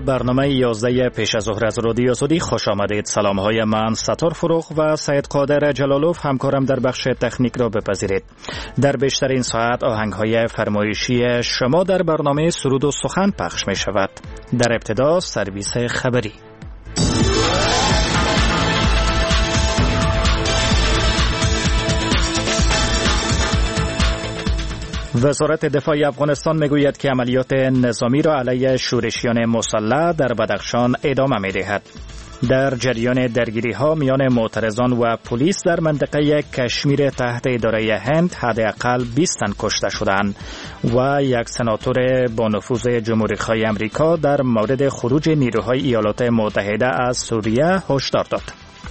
برنامه 11 پیش از ظهر از رادیو سعودی خوش آمدید. سلام های من ستار فروغ و سید قادر جلالوف همکارم در بخش تکنیک را بپذیرید. در بیشترین ساعت آهنگ های فرمایشی شما در برنامه سرود و سخن پخش می شود. در ابتدا سرویس خبری. وزارت دفاع افغانستان میگوید که عملیات نظامی را علیه شورشیان مسلح در بدخشان ادامه می‌دهد. در جریان درگیری‌ها میان معترضان و پلیس در منطقه کشمیر تحت اداره هند حداقل 20 تن کشته شدند و یک سناتور با نفوذ جمهوری‌خواه آمریکا در مورد خروج نیروهای ایالات متحده از سوریه هشدار داد.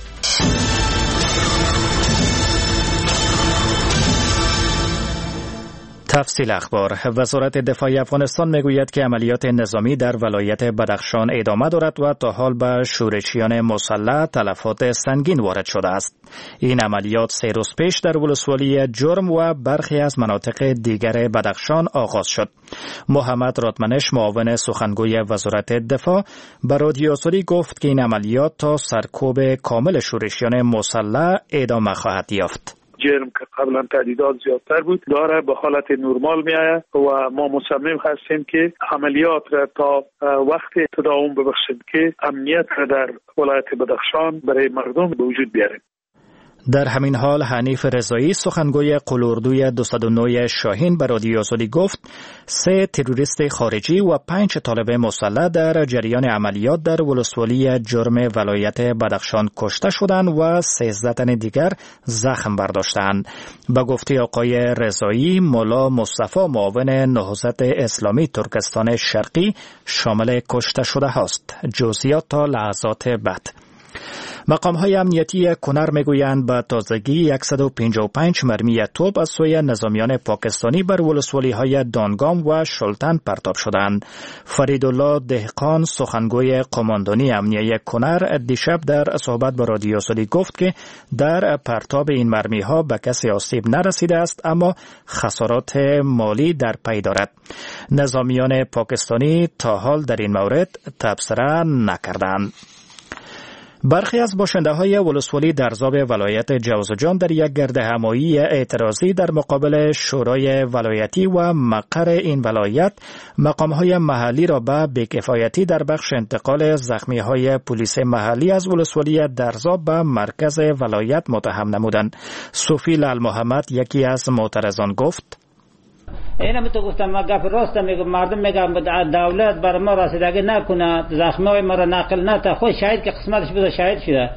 تفصیل اخبار. وزارت دفاع افغانستان میگوید که عملیات نظامی در ولایت بدخشان ادامه دارد و تا حال به شورشیان مسلح تلفات سنگین وارد شده است. این عملیات 3 روز پیش در ولسوالی جرم و برخی از مناطق دیگر بدخشان آغاز شد. محمد رادمنش معاون سخنگوی وزارت دفاع به رادیو سعودی گفت که این عملیات تا سرکوب کامل شورشیان مسلح ادامه خواهد یافت. جرم که قبلا تعدیدات زیادتر بود داره به حالت نرمال می آید و ما مصمم هستیم که عملیات را تا وقت تداوم ببخشیم که امنیت را در ولایت بدخشان برای مردم به وجود بیاریم. در همین حال حنیف رضایی سخنگوی قلاردوی 209 شاهین به رادیو سعودی گفت 3 تروریست خارجی و 5 طالب مسلح در جریان عملیات در ولسوالی جرم ولایت بدخشان کشته شدند و 13 تن دیگر زخم برداشتند. به گفته آقای رضایی، مولا مصطفی معاون نهضت اسلامی ترکستان شرقی شامل کشته شده است. جزئیات تا لحظات بعد. مقام‌های امنیتی کنر میگویند به تازگی 155 مرمی توپ از سوی نظامیان پاکستانی بر ولسوالی‌های دانگام و شلتن پرتاب شدند. فریدالله دهقان سخنگوی قماندانی امنیتی کنر دیشب در صحبت با رادیو سعودی گفت که در پرتاب این مرمی‌ها به کسی آسیب نرسیده است، اما خسارات مالی در پی دارد. نظامیان پاکستانی تا حال در این مورد تبصره نکردند. برخی از باشنده‌های ولسوالی درزاب ولایت جوزجان در یک گردهمایی اعتراضی در مقابل شورای ولایتی و مقر این ولایت مقام‌های محلی را به بی‌کفایتی در بخش انتقال زخمی‌های پلیس محلی از ولسوالی درزاب به مرکز ولایت متهم نمودند. صوفی لال محمد یکی از معترضان گفت: اینم تو گفتم، ما گپ راست میگم، مردم میگم دولت بر ما رسیدگی نکنه، زخمای ما را نقل نته، خود شاهد که قسمتش بده شاهد شده.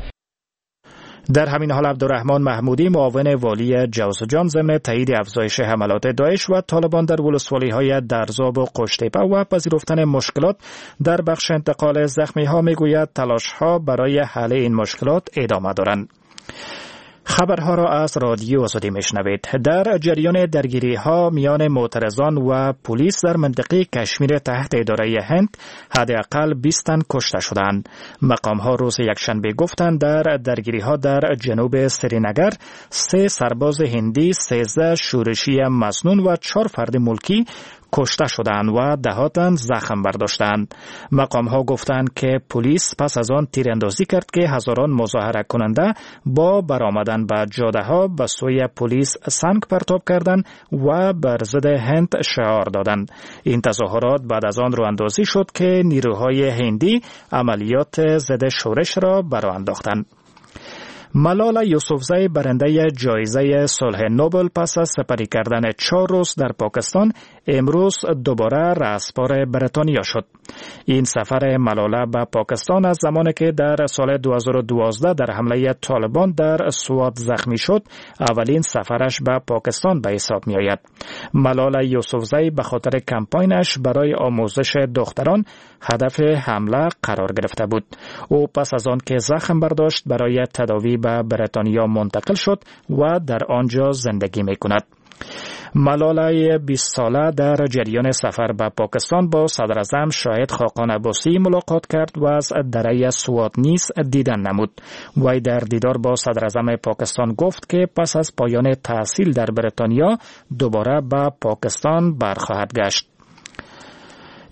در همین حال عبدالرحمن محمودی معاون والی جوزجان ضمن تایید افزایش حملات داعش و طالبان در ولسوالی‌های درزاب و قشتیپه و پذیرفتن مشکلات در بخش انتقال زخمی‌ها میگوید تلاش‌ها برای حل این مشکلات ادامه دارند. خبرها را از رادیو سعودی میشنوید. در جریان درگیری‌ها میان معترضان و پلیس در منطقه کشمیر تحت اداره هند حداقل 20 تن کشته شدند. مقام‌ها روز یکشنبه گفتند در درگیری‌ها در جنوب سرینگر 3 سرباز هندی، 13 شورشی مسنون و 4 فرد ملکی کشته شدند و 10 تن زخم برداشتند. مقام‌ها گفتند که پلیس پس از آن تیراندازی کرد که هزاران مظاهره کننده با برآمدن به جاده‌ها به سوی پلیس سنگ پرتاب کردند و بر ضد هند شعار دادند. این تظاهرات بعد از آن راه اندازی شد که نیروهای هندی عملیات ضد شورش را برآ انداختند. ملالا یوسفزئی برنده جایزه صلح نوبل پس از سپری کردن 4 روز در پاکستان امروز دوباره رهسپار بریتانیا شد. این سفر ملالا به پاکستان از زمانی که در سال 2012 در حمله طالبان در سوات زخمی شد اولین سفرش به پاکستان به حساب می آید. ملالا یوسفزئی به خاطر کمپاینش برای آموزش دختران هدف حمله قرار گرفته بود. او پس از آن که زخم برداشت برای تداوی به بریتانیا منتقل شد و در آنجا زندگی می کند. ملالای 20 ساله در جریان سفر به پاکستان با صدر اعظم شاهد خاقان عباسی ملاقات کرد و از دره سوات نیز دیدن نمود. وی در دیدار با صدر اعظم پاکستان گفت که پس از پایان تحصیل در بریتانیا دوباره به پاکستان برخواهد گشت.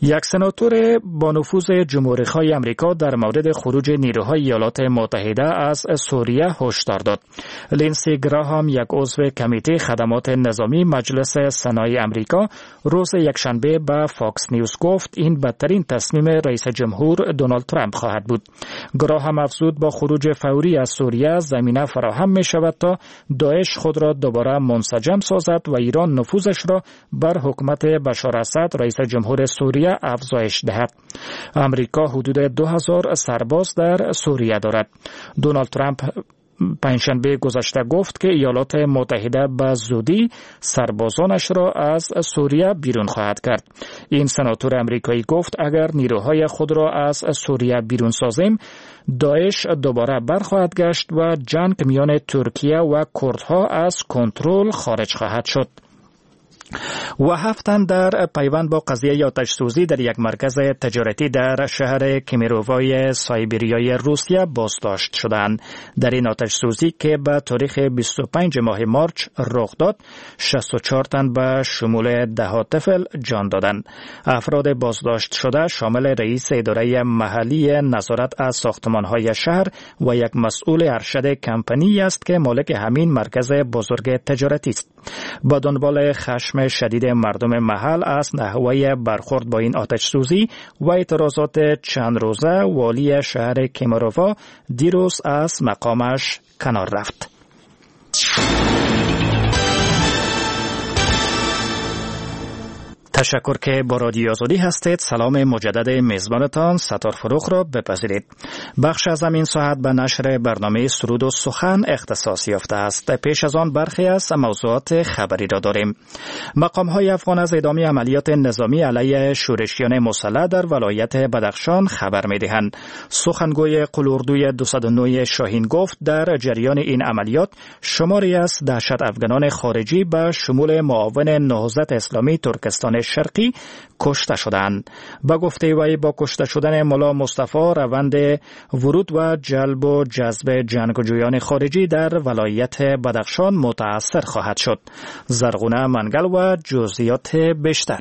یک سناتور با نفوذ جمهوری‌خواه آمریکا در مورد خروج نیروهای ایالات متحده از سوریه هشدار داد. لینسی گراهام، یک عضو کمیته خدمات نظامی مجلس سنای آمریکا، روز یکشنبه به فاکس نیوز گفت این بدترین تصمیم رئیس جمهور دونالد ترامپ خواهد بود. گراهام افزود با خروج فوری از سوریه زمینه فراهم می شود تا داعش خود را دوباره منسجم سازد و ایران نفوذش را بر حکومت بشار اسد رئیس جمهور سوریه افزایش دهد. امریکا حدود 2000 سرباز در سوریه دارد. دونالد ترامپ پنجشنبه گذشته گفت که ایالات متحده به زودی سربازانش را از سوریه بیرون خواهد کرد. این سناتور امریکایی گفت اگر نیروهای خود را از سوریه بیرون سازیم، داعش دوباره برخواهد گشت و جنگ میان ترکیه و کردها از کنترل خارج خواهد شد. و 7 تن در پیوند با قضیه آتش‌سوزی در یک مرکز تجارتی در شهر کمیرووای سایبریای روسیه بازداشت شدند. در این آتش‌سوزی که به تاریخ 25 ماه مارچ رخ داد، 64 تن به شمول 10 طفل جان دادند. افراد بازداشت شده شامل رئیس اداره محلی نظارت از ساختمان‌های شهر و یک مسئول ارشد کمپانی است که مالک همین مرکز بزرگ تجارتی است. با دنبال خشم شدید مردم محل از نحوه برخورد با این آتش‌سوزی و اعتراضات چند روزه، والی شهر کمیرووا دیروز از مقامش کنار رفت. تشکر که با رادیو آزادی هستید. سلام مجدد میزبانتان ستار فروخ را بپذیرید. بخش از این ساعت به نشر برنامه سرود و سخن اختصاص یافته است. پیش از آن برخی از موضوعات خبری را داریم. مقام‌های افغان از ادامه عملیات نظامی علیه شورشیان مسلح در ولایت بدخشان خبر می‌دهند. سخنگوی قلاردوی 209 شاهین گفت در جریان این عملیات شماری از دهشت افغانان خارجی به شمول معاون نهضت اسلامی ترکستان شرقی کشته شدند. با گفته وی با کشته شدن ملا مصطفی روند ورود و جلب و جذب جنگجویان خارجی در ولایت بدخشان متأثر خواهد شد. زرغونه منگل و جزئیات بیشتر.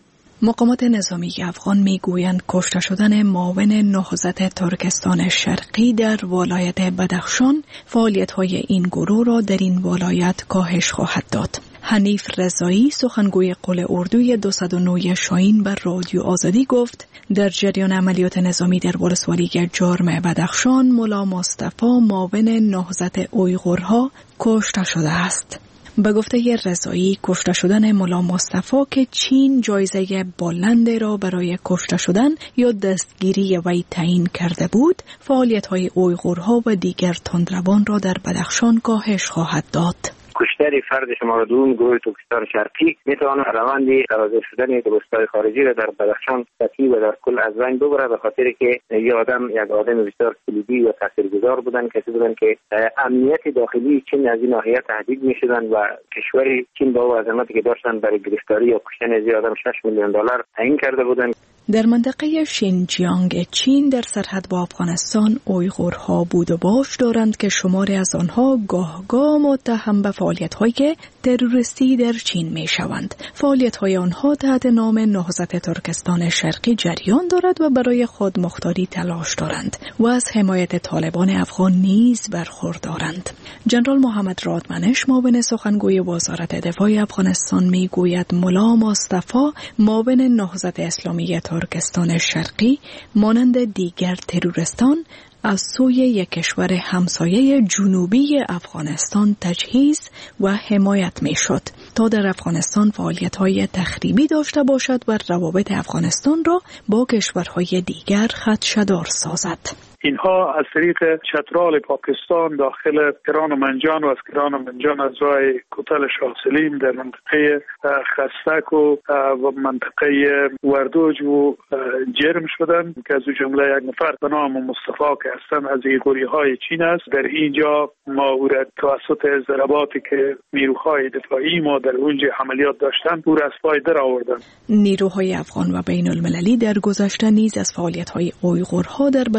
مقامات نظامی افغان میگویند کشته شدن معاون نهضت ترکستان شرقی در ولایت بدخشان فعالیت‌های این گروه را در این ولایت کاهش خواهد داد. حنیف رضایی سخنگوی قلاردوی 209 شاهین بر رادیو آزادی گفت در جریان عملیات نظامی در ولسوالی جرم بدخشان ملا مصطفی معاون نهضت اویغورها کشته شده است. به گفته رضایی کشته شدن ملا مصطفی که چین جایزه بلند را برای کشته شدن یا دستگیری وی تعیین کرده بود، فعالیت‌های اویغورها و دیگر تندروان را در بدخشان کاهش خواهد داد. کشتن فرد شماره دوم گروه ترکستان شرقی میتواند روند توسعه شدن دوستای خارجی را در بدخشان سطحی و در کل از بین ببرد، به خاطر که یک آدم بسیار کلیدی و تاثیرگذار بودن، کسی بودن که امنیت داخلی چین از این ناحیه تهدید میشدن و کشور چین با عظمتی که داشتن برای گرفتاری یا کشتن از آدم $6 میلیون تعیین کرده بودند. در منطقه شینجیانگ چین در سرحد با افغانستان اویغورها بود و باش دارند که شماری از آنها گاه متهم به فعالیت‌هایی که تروریستی در چین می‌شوند. فعالیت‌های آنها تحت نام نهضت ترکستان شرقی جریان دارد و برای خود مختاری تلاش دارند و از حمایت طالبان افغان نیز برخوردارند. جنرال محمد رادمنش معاون سخنگوی وزارت دفاع افغانستان میگوید ملا مصطفی معاون نهضت اسلامی ترکستان شرقی مانند دیگر تروریستان از سوی یک کشور همسایه جنوبی افغانستان تجهیز و حمایت می شد تا در افغانستان فعالیت‌های تخریبی داشته باشد و روابط افغانستان را با کشورهای دیگر خدشه‌دار سازد. اینها از طریق چترال پاکستان داخل کران و منجان و از کران و منجان از راه کوتل شاه سلیم در منطقه خستک و منطقه وردوج و جرم شدن که از جمله یک نفر به نام مصطفی که هستند از ایغوری‌های چین است. در اینجا ما او را توسط ضرباتی که نیروهای دفاعی ما در اونجا عملیات داشتن او را از پای در آوردن. نیروهای افغان و بین المللی در گذشته نیز از فعالیت‌های اویغورها در بدخشان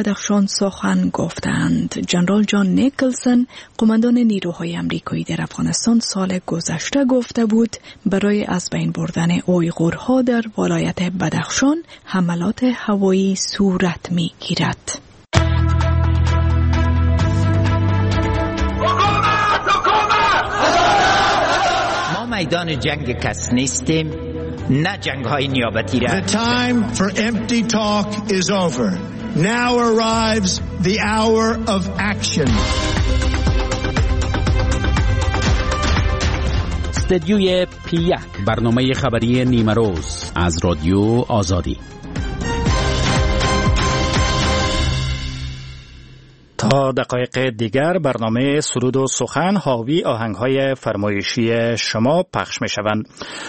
سخن گفتند. جنرال جان نیکلسن، قماندان نیروهای آمریکایی در افغانستان، سال گذشته گفته بود برای از بین بردن اویغورها در ولایت بدخشان حملات هوایی صورت می‌گیرد. ما میدان جنگ کس نیستیم، نه جنگ های نیابتی را. The time for empty talk is over. Now arrives the hour of action. استدیوی P1، برنامه خبری نیمه روز از رادیو آزادی. تا دقایق دیگر برنامه سرود و سخن حاوی آهنگ‌های فرمایشی شما پخش می‌شوند.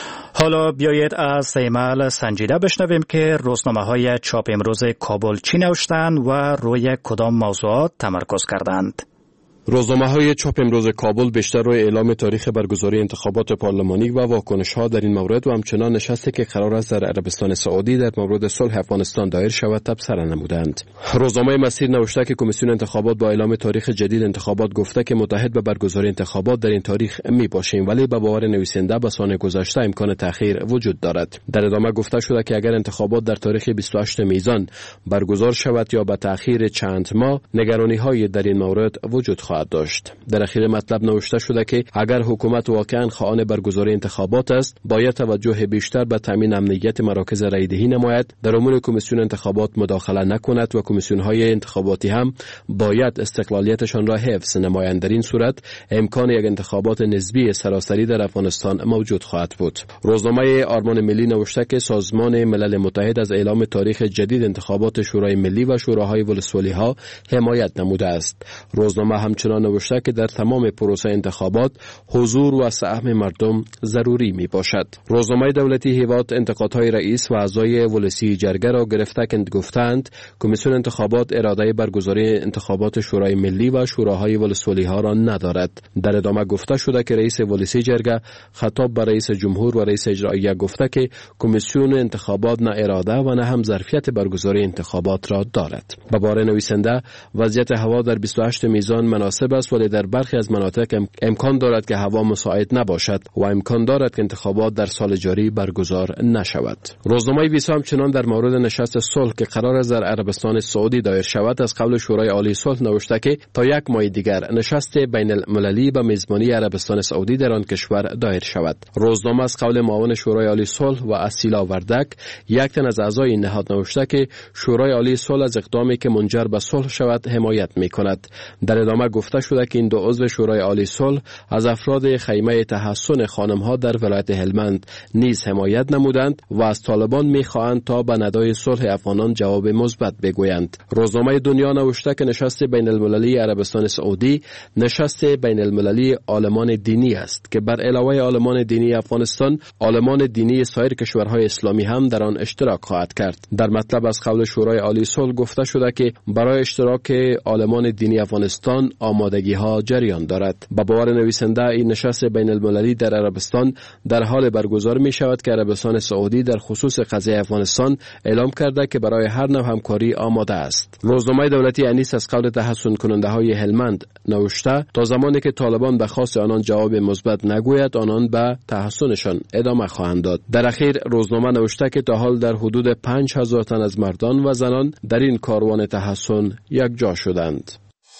حالا بیایید از سیمال سنجیده بشنویم که روزنامه‌های چاپ امروز کابل چی نوشتند و روی کدام موضوعات تمرکز کردند. روزنامه‌های چاپ امروز کابل بیشتر روی اعلام تاریخ برگزاری انتخابات پارلمانی و واکنش‌ها در این مورد و همچنان نشستی که قرار است در عربستان سعودی در مورد صلح افغانستان دایر شود تبصره نمودند. روزنامه مسیر نوشته که کمیسیون انتخابات با اعلام تاریخ جدید انتخابات گفته که متحد به برگزاری انتخابات در این تاریخ میباشیم، ولی به باور نویسنده به سال گذشته امکان تأخیر وجود دارد. در ادامه گفته شده که اگر انتخابات در تاریخ 28 میزان برگزار شود یا به تأخیر چند ماه، نگرانی‌های در این مورد وجود خواهد داشت. در اخیر مطلب نوشته شده که اگر حکومت واقعا خواهان برگزاری انتخابات است، باید توجه بیشتر به تامین امنیت مراکز رایدهی نماید، در امور کمیسیون انتخابات مداخله نکند و کمیسیون‌های انتخاباتی هم باید استقلالیتشان را حفظ نمایند. در این صورت امکان یک انتخابات نسبی سراسری در افغانستان موجود خواهد بود. روزنامه آرمان ملی نوشته که سازمان ملل متحد از اعلام تاریخ جدید انتخابات شورای ملی و شوراهای ولسوالی‌ها حمایت نموده است. روزنامه همچنان نوشته که در تمام پروسه انتخابات حضور و سهم مردم ضروری می باشد. روزنامه دولتی هیواد انتقادهای رئیس و اعضای ولسی جرگه را گرفته که گفتند کمیسیون انتخابات اراده برگزاری انتخابات شورای ملی و شوراهای ولسوالی‌ها را ندارد. در ادامه گفته شده که رئیس ولسی جرگه خطاب به رئیس جمهور و رئیس اجراییه گفته که کمیسیون انتخابات نه اراده و نه هم ظرفیت برگزاری انتخابات را دارد. به باور نویسنده وضعیت هوا در 28 میزان مناسب است، ولی در برخی از مناطق امکان دارد که هوا مساعد نباشد و امکان دارد که انتخابات در سال جاری برگزار نشود. روزنامه ویسا همچنان در مورد نشست صلح که قرار است در عربستان سعودی دایر شود از قبل شورای عالی صلح نوشته که تا یک ماه دیگر نشست بین المللی به میزبانی عربستان سعودی در آن کشور دایر شود. روزنامه از قول معاون شورای عالی صلح و اسیلا وردک، یک تن از اعضای این نهاد نوشته که شورای عالی صلح از اقدامی که منجر به صلح شود حمایت می‌کند. در ادامه گفته شده که این دو عضو شورای عالی صلح از افراد خیمه تحسن خانم‌ها در ولایت هلمند نیز حمایت نمودند و از طالبان می‌خواهند تا به ندای صلح افغانان جواب مثبت بگویند. روزنامه دنیا نوشته که نشست بین المللی عربستان سعودی نشست بین المللی عالمان دینی است که بر علاوه عالمان دینی افغانستان، عالمان دینی سایر کشورهای اسلامی هم در آن اشتراک خواهد کرد. در مطلب از قول شورای عالی صلح گفته شده که برای اشتراک عالمان دینی افغانستان آمادگی‌ها جریان دارد. با باور نویسنده این نشست بین المللی در عربستان در حال برگزار می شود که عربستان سعودی در خصوص قضیه افغانستان اعلام کرده که برای هر نوع همکاری آماده است. روزنامه دولتی انیس از قول تحسن کننده های هلمند نوشته تا زمانی که طالبان به خواست آنان جواب مثبت نگوید آنان به تحسنشان ادامه خواهند داد. در اخیر روزنامه نوشته که تا حال در حدود 5000 تن از مردان و زنان در این کاروان تحسن یک جا شدند.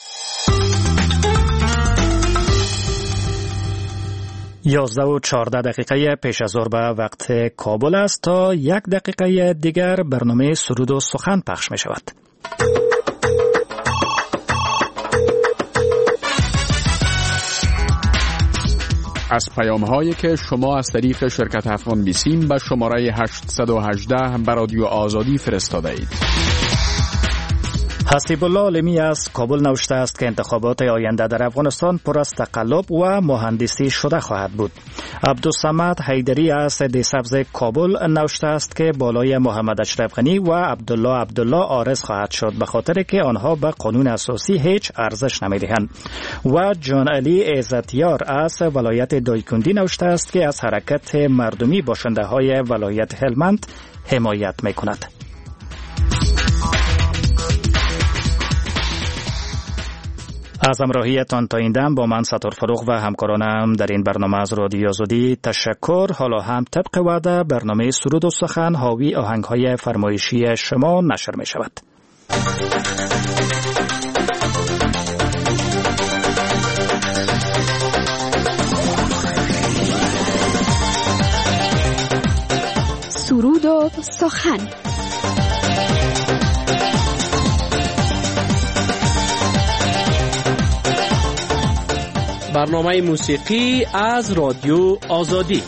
11:14 پیش از ظهر به وقت کابل است. تا 1 دقیقه دیگر برنامه سرود و سخن پخش می شود. از پیام‌هایی که شما از طریق شرکت افغان بیسیم به شماره 818 به رادیو آزادی فرستاده اید. حسیب الله علمی از کابل نوشته است که انتخابات آینده در افغانستان پر از تقلب و مهندسی شده خواهد بود. عبدالصمد حیدری از دیسبز کابل نوشته است که بالای محمد اشرف غنی و عبدالله عارض خواهد شد به خاطر که آنها به قانون اساسی هیچ ارزش نمیدهند. و جان علی عزتیار از ولایت دایکندی نوشته است که از حرکت مردمی باشنده های ولایت هلمند حمایت میکند. از همراهیتان تا این دم با من ستار فروغ و همکارانم در این برنامه از رادیو آزادی تشکر. حالا هم طبق وعده برنامه سرود و سخن حاوی آهنگ‌های فرمایشی شما نشر می شود. سرود و سخن. برنامه موسیقی از رادیو آزادی.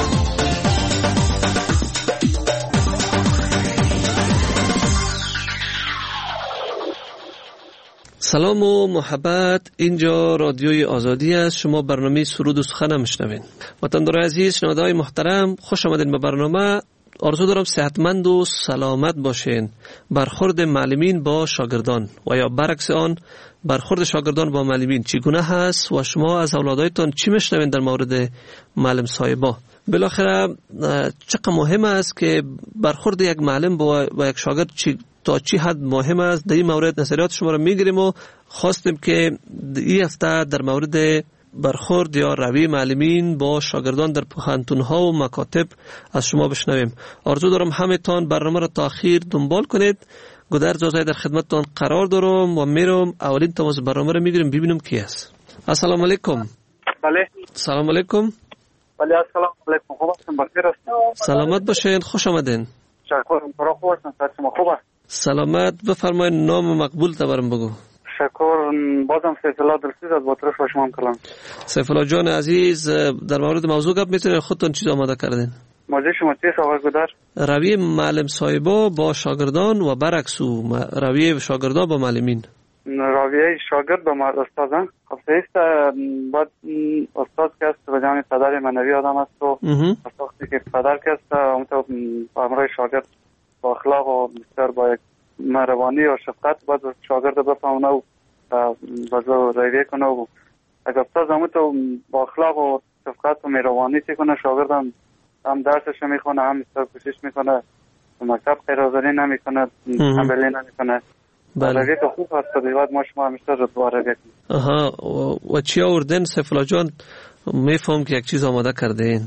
سلام و محبت، اینجا رادیوی آزادی است. شما برنامه سرود و سخن میشنوین. وطندار عزیز، شنونده‌های محترم، خوش آمدین به برنامه. آرزو دارم صحتمند و سلامت باشین. برخورد معلمین با شاگردان و یا برعکس آن، برخورد شاگردان با معلمین چگونه هست و شما از اولادایتان چی میشنوین در مورد معلم صاحبا؟ بالاخره چقدر مهم است که برخورد یک معلم با یک شاگرد تا چی حد مهم است. در این مورد نظریات شما را میگیریم و خواستیم که این هفته در مورد برخورد یا روی معلمین با شاگردان در پوهنتون‌ها و مکاتب از شما بشنویم. آرزو دارم همتان برنامه را تا آخر دنبال کنید. گودر جازای در خدمتتان قرار دارم و میرم اولین تماس برنامه را میگیریم ببینیم کی است. السلام علیکم. بله. سلام علیکم. بله السلام علیکم. خوب هستم، بخیر هستم. سلامت باشین، خوش آمدین. شکرم، برای خوب هستم. شما خوب است؟ سلامت. بفرمایید نام مقبول تبرم بگو. شکر. بازم سیف الله دلسوز از باطرف شما کلام. سیف الله جان عزیز، در مورد موضوع گپ میتونید خودتون چیز آماده کردین؟ موضوع شما چیست آقای گودر؟ روی معلم صاحبا با شاگردان و برعکس روی شاگردان با معلمین. رویه شاگرد با استاد خب سیست بعد استاد که است به جان پدر منوی آدم است و وقتی که پدر که است اونطور امرای شاگرد با اخلاق و بسیار با یک مهربانی و شفقت باید شاگرد بفهمونه و بازو رویه کنه و اگر استاد همونطور با اخلاق و شفقت و مهربانی چی کنه، شاگرد هم درسش میخونه، هم بسیار کوشش میکنه، مکتب خیرآزاری نمیکنه، تنبلی نمیکنه. رویه که خوب هست باید ما شما همیشه رو دوباره رویه کنیم. آها، و چی آوردین سیف الله جان؟ میفهم که یک چیز آماده کرده این.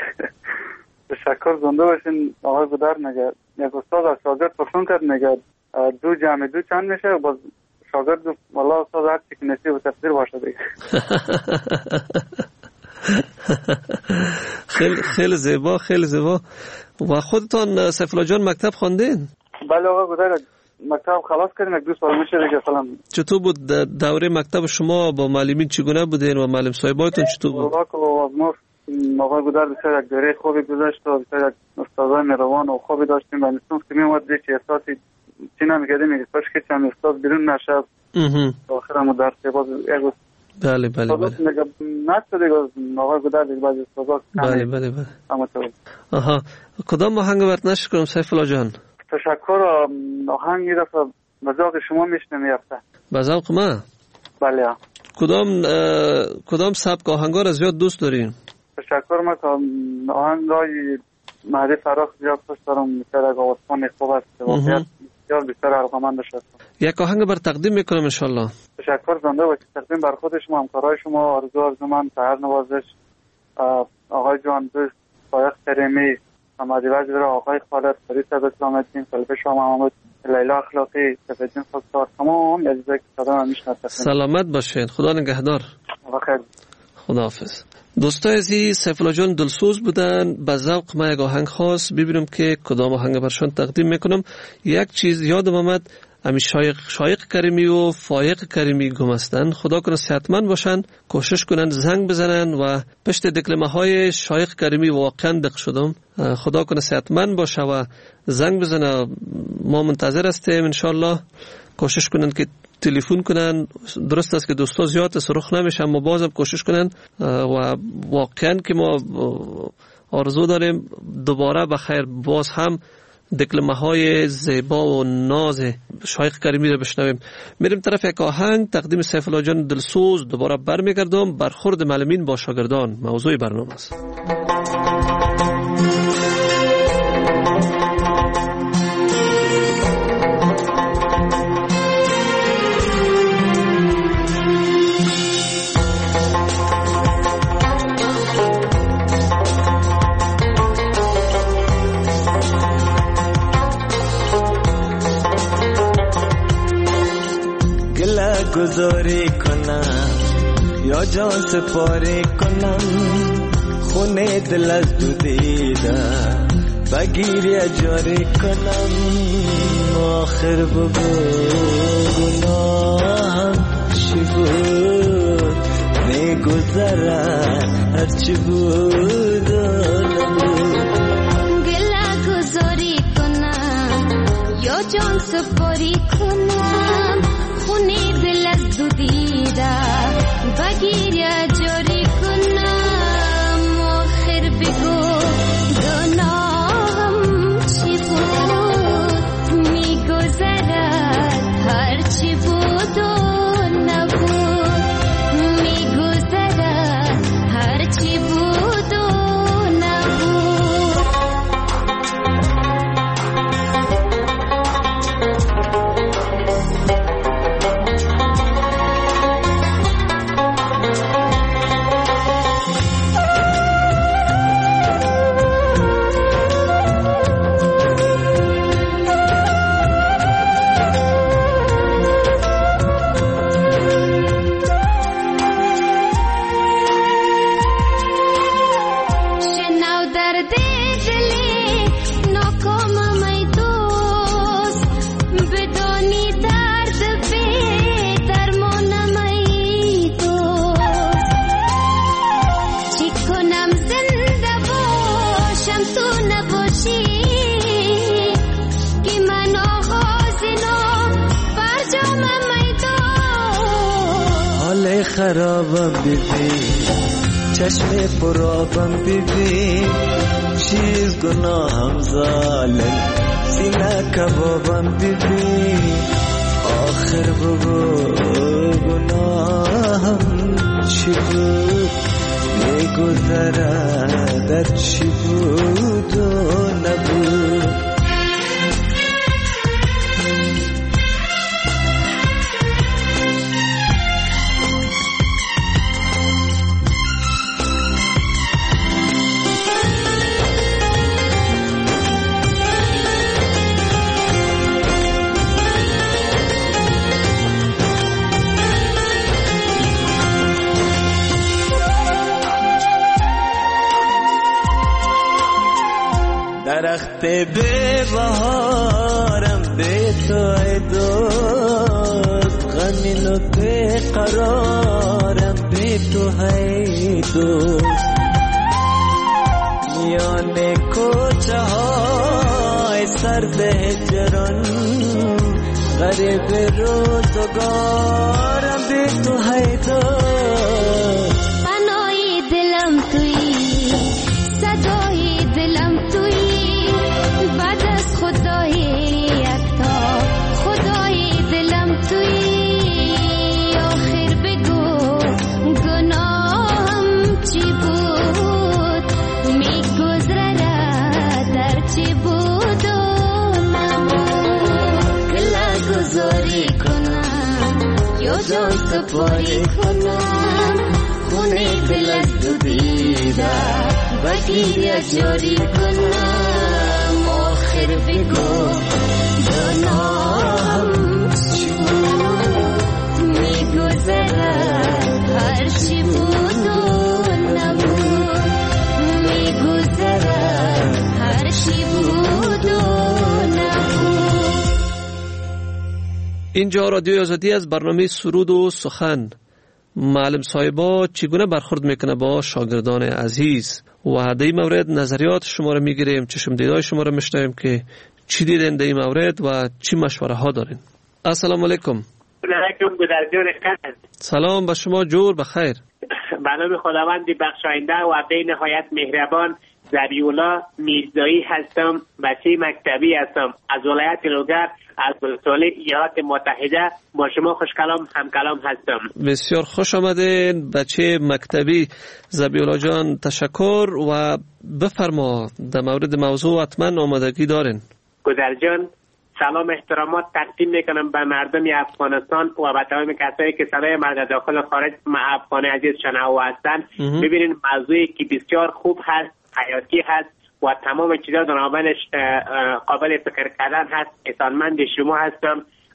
تشکر، زنده باشین. آقای گودر میگه یک استاد از شاگرد پرسون کرد، میگه دو جمع دو چند میشه؟ باز شاگرد والله استاد هر چی که نصیب و تقدیر باشه دیگه. خیلی زیبا، خیلی زیبا. و خودتان سیف الله جان مکتب خواندین؟ بله آقای گودر، مکتب خلاص کردیم، یک 2 سال میشه دیگه فعلا. چطور بود دوره مکتب شما با معلمین؟ چگونه بودین و معلم صاحباتون چطور بود؟ آقای گودر بسیار یک دوره خوبی گذشت و بسیار یک استادای مهربان و خوبی داشتیم و می‌تونست که میومد چه احساسی چی نمی‌کردیم، میگه کاش که چند استاد بیرون نشه. آخرام درس باز یک بله بله بله. نقص دیگه آقای گودر دیگه بعضی استادا بله بله بله. آها، کدام آهنگ برات نشر کنم سیف الله جان؟ تشکر. آهنگی دفعه به ذوق شما میشنم یافته. به ذوق ما؟ بله. کدام سبک آهنگا را زیاد دوست دارین؟ تشکر. من آهنگای مهدی فراخ زیاد دوست دارم، بسیار یک آوازخوان خوب است، واقعا بسیار بسیار علاقه‌مند هستم. یک آهنگ بر تقدیم میکنم ان شاء الله. تشکر. زنده باشید. تقدیم بر خود شما، همکارای شما، آرزو من سحر نوازش، آقای جان دوست، فایق کریمی، محمدی وزیر، آقای خالد، فرید اسلام‌الدین، خلیفه شاه محمود، لیلا اخلاقی، سفیدین خودکار، تمام عزیزایی که صدا میشناسن. سلامت باشین. خدا نگهدار. بخیر. خداحافظ. دوستای عزیز، سیف الله جان دلسوز بودن. به ذوق ما یک آهنگ خاص ببینم که کدام آهنگ برشان تقدیم میکنم. یک چیز یادم آمد، همین شایق کریمی و فایق کریمی گم هستن. خدا کنه صحتمند باشن، کوشش کنن زنگ بزنن و پشت دکلمه های شایق کریمی واقعا دق شدم. خدا کنه صحتمند باشه و زنگ بزنه. ما منتظر هستیم ان شاء الله. کوشش کنن که تلفن کنن. درست است که دوستا زیاد سرخ نمیشن، اما بازم کوشش کنن و واقعا که ما آرزو داریم دوباره بخیر باز هم دکلمه های زیبا و ناز شایق کریمی رو بشنویم. میریم طرف یک آهنگ. تقدیم سیف الله جان دلسوز. دوباره برمیگردم. برخورد معلمین با شاگردان موضوع برنامه است. گذاری کنم یا جان سپاری کنم، خونه دل از دو دیدم بگیر یا جاری کنم. آخر بگو گناهم چی بود، میگذرد هرچی بود و نبود. گله گذاری کنم یا جان سپاری کنم، خونه دل از دو دیدم بگیر یا جاری کنم. آخر بگو گناهم چی بود، میگذرد هرچی بود و نبود. میگذرد هرچی بود و نبود. خرابم ببین، چشم پرابم ببین، چیز گناهم ظالم، سینه کبابم ببین. آخر بگو گناهم چی بود، میگذرد در چی بود و نبود. درخت به بهارم به تو ای دوست، غمین و به قرارم به تو ای دوست. میان کوچه های سرد هجران، غریب روزگارم به تو ای دوست. پناهی دلم تویی، صدای دلم تویی، بعد از خدای یکتا خدای دلم تویی. آخر بگو گناهم چی بود، میگذرد در چی بود و نبود. گله گذاری کنم یا جان سپاری کنم، خونه دل از دو دیدم بگیر یا جاری کنم. آخر بگو گناهم چی بود، میگذرد هرچی بود و نبود. میگذرد هرچی بود و نبود. اینجا رادیوی آزادی از برنامه سرود و سخن. معلم صاحبا چگونه برخورد میکنه با شاگردان عزیز و در این مورد نظریات شما را میگیریم، چشم دیدای شما را میشنویم که چی دیدین در این مورد و چی مشوره ها دارین. السلام علیکم. علیکم گذرجون خیر. سلام به شما، جور بخیر. به نام خداوند بخشاینده و به نهایت مهربان، ذبیح‌الله میرزایی هستم، بچه مکتبی هستم از ولایت لوگر از ولسوالی ایالات متحده. با شما خوش کلام هم کلام هستم. بسیار خوش آمدین بچه مکتبی. ذبیح‌الله جان تشکر و بفرما در مورد موضوع حتما آمادگی دارین. گذر جان سلام احترامات تقدیم میکنم به مردم افغانستان و به تمام کسایی که صدای مرد داخل و خارج افغان عزیز شنوا هستند. ببینین موضوعی که بسیار خوب هست، حیاتی هست و تمام چیزا در آمدش قابل فکر کردن هست. احسانمند شما هستم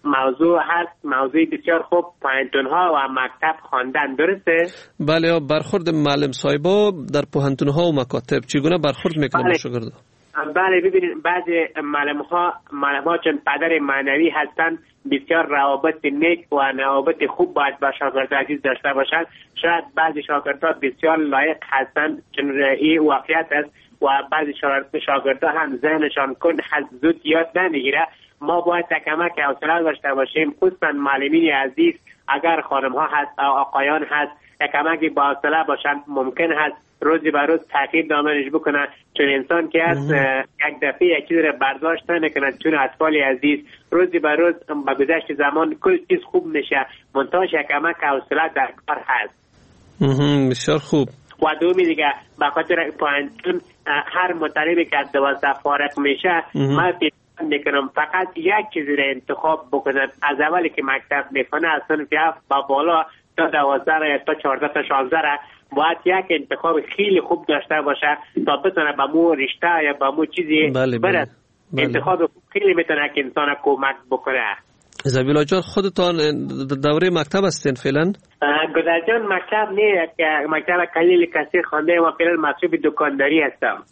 موضوع هست، موضوع بسیار خوب، پوهنتون ها و مکتب خواندن، درسته؟ بله، برخورد معلم صاحبا در پوهنتون ها و مکاتب چگونه برخورد میکنن با شاگردا؟ بله، ببینید بعضی معلم ها چون پدر معنوی هستند، بسیار روابط نیک و روابط خوب باید با شاگرد عزیز داشته باشند. شاید بعضی شاگردها بسیار لایق هستند، چون این واقعیت است، و بعضی شاگردها هم ذهنشان کند هست، زود یاد نمیگیره. ما باید کمک حوصله داشته باشیم، خصوصا معلمین عزیز اگر خانم ها هست او آقایان هست، کمکی با حوصله باشن. ممکن هست روزی به روز تاکید دامنش بکنه، چون انسان که هست یک دفعه یک چیز رو برداشت نکنه، چون اطفال عزیز روزی به روز با گذشت زمان کل چیز خوب میشه، منتهاش کمک حوصله در کار هست. بسیار خوب. و دومی دیگه به خاطر پوهنتون هر مطالبی که از 12 فارغ میشه، من میکنم فقط یک چیزی رو انتخاب بکنن. از اولی که مکتب میکنه از صنف 7 با بالا تا 12 یا تا 14 تا 16 باید یک انتخاب خیلی خوب داشته باشه تا بتونه با مو رشته یا با مو چیزی برد. انتخاب خیلی میتونه که انسان کمک بکنه. زبیلا جان، خودتان دوره مکتب هستین فعلا؟ گذشتن مکتب نه، مکتب قلیل کثیر خوانده و فعلا مشغول دکانداری هستم.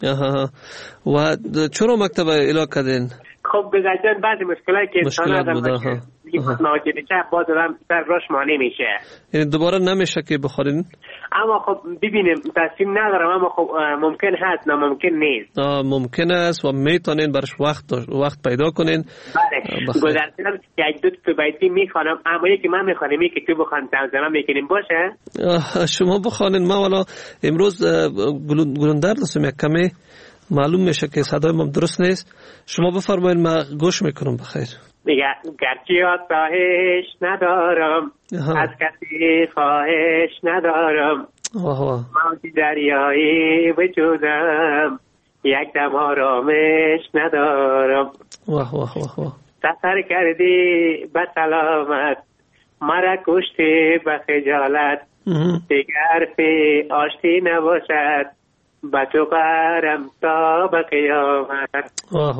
و چرا مکتب اعلام کردین؟ خب گذشتن بعضی مشکلاتی که انسان آدم مواجه میشه باز آدم سر راش مانع میشه. یعنی دوباره نمیشه که بخورین؟ اما خب ببینیم تصمیم ندارم، اما خب ممکن هست، ناممکن نیست. ممکن است و میتونین برش وقت پیدا کنین. بله، گذشتن یک دو تا بیتی میخوانم، اما یکی من میخوانم یکی تو بخوان تمام میکنیم باشه؟ شما بخوانین. ما والا امروز گلوندر دستم یک کمی معلوم میشه که صدای من درست نیست. شما بفرمایید، من گوش میکنم. بخیر. میگه گرچه خواهش ندارم، از کسی خواهش ندارم، موج دریایی وجودم، یک دم آرامش ندارم. سفر کردی به سلامت، مرا کشتی به خجالت، دیگر پی آشتی نباشد، به تو قرم تا به قیامت.